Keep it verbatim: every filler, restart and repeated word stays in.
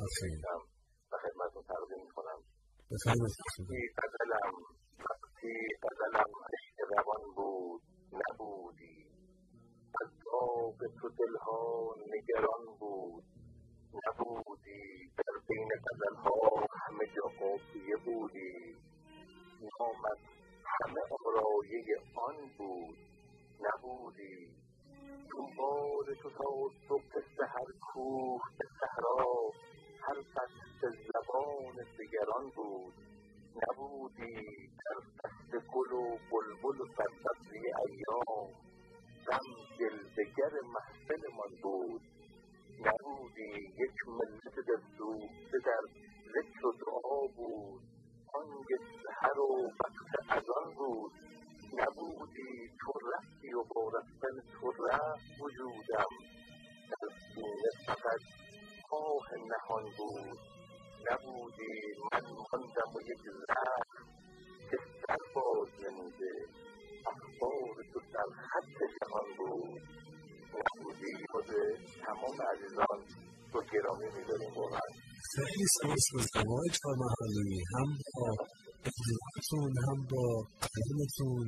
می‌نویسم و خدمتتون تقدیم می‌کنم. بفرمایید. وقتی غزلم وقتی غزلم عشق روان بود نبودی، از آب تو دلها نگران بود نبودی، در بین غزلها همه جا قافیه بودی، نامت همه آرایه آن بود نبودی، دنبال تو تا صبح سحر کوه به صحرا، هر قطره زبان دگران بود نبودی، در فصل گل و بلبل و سرسبزی ایام، غم جلوه‌گر محفلمان بود نبودی، یک ملت دلسوخته در ذکر و دعا بود، بانگ سحر و وقت اذان بود نبودی، تو رفتی و با رفتن تو رفت وجودم، در سینه فقط آه نهان بود نبودی، من ماندم و یک زخم که سر باز نموده، اخبار تو در خط جهان بود نبودی. خود تمام عزیزان رو گرامی می‌داریم واقعا. خیلی سپاسگزارم آقای چهارمحالی، هم با اجراتون هم با قلمتون